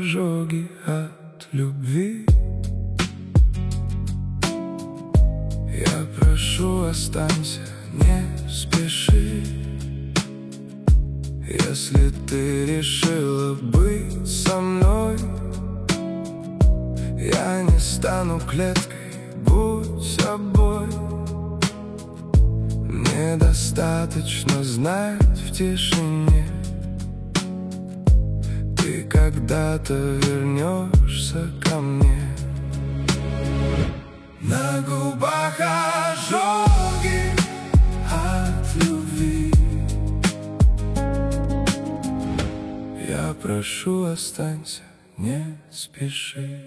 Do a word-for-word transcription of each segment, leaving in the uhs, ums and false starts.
ожоги от любви. Я прошу, останься, не спеши. Если ты решила быть со мной, я не стану клеткой, будь собой. Мне достаточно знать в тишине, ты когда-то вернешься ко мне. На губах ожоги от любви. Я прошу, останься, не спеши.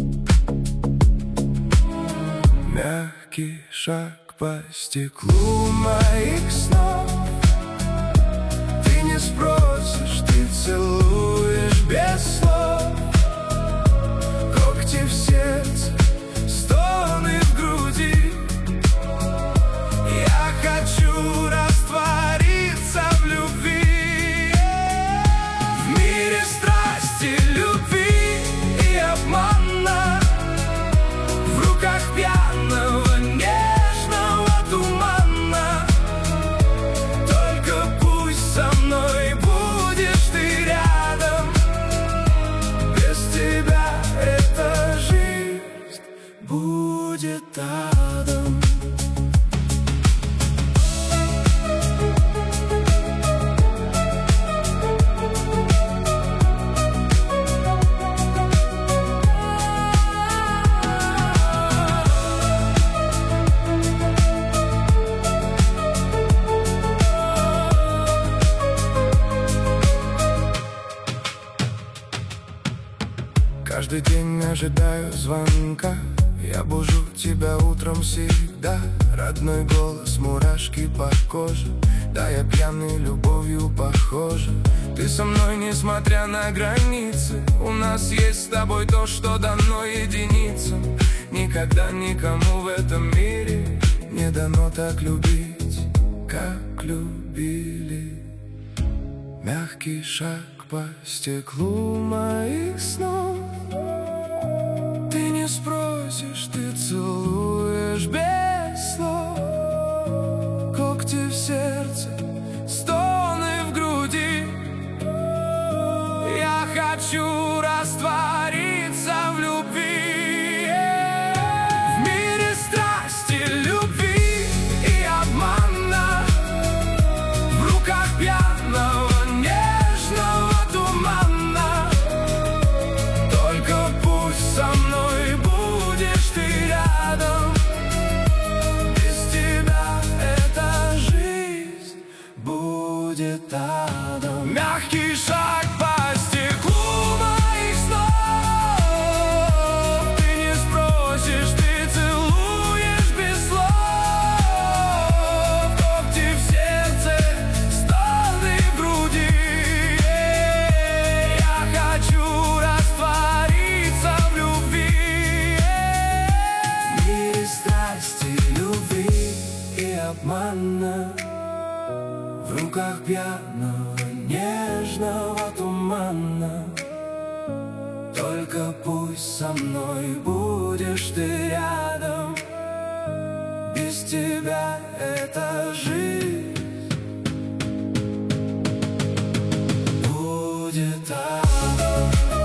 Мягкий шаг по стеклу моих снов. Ты не спросишь, ты целуешь без слов. Когти в сердце, стоны в груди. Я хочу раствориться в любви. В мире страсти, любви и обмана, в руках пьяного нежного тумана. Только пусть со мной будешь ты рядом. Без тебя эта жизнь будет адом. Каждый день ожидаю звонка. Я бужу тебя утром всегда. Родной голос, мурашки по коже. Да, я пьяный, любовью похожа. Ты со мной, несмотря на границы. У нас есть с тобой то, что дано единицам. Никогда никому в этом мире не дано так любить, как любили. Мягкий шаг по стеклу моих снов. Ты не спросишь, ты целуешь без слов. Когти в сердце, стоны в груди. Я хочу раствориться в любви. В мире страсти, любви и обмана, в руках пьяного нежного тумана. Только пусть со мной будешь ты рядом. Без тебя эта жизнь будет адом. Мягкий шаг по стеклу моих снов. Ты не спросишь, ты целуешь без слов. Когти в сердце, стоны в груди. Я хочу раствориться в любви. В мире страсти, любви и обмана, в руках пьяного нежного тумана. Только пусть со мной будешь ты рядом. Без тебя эта жизнь будет адом.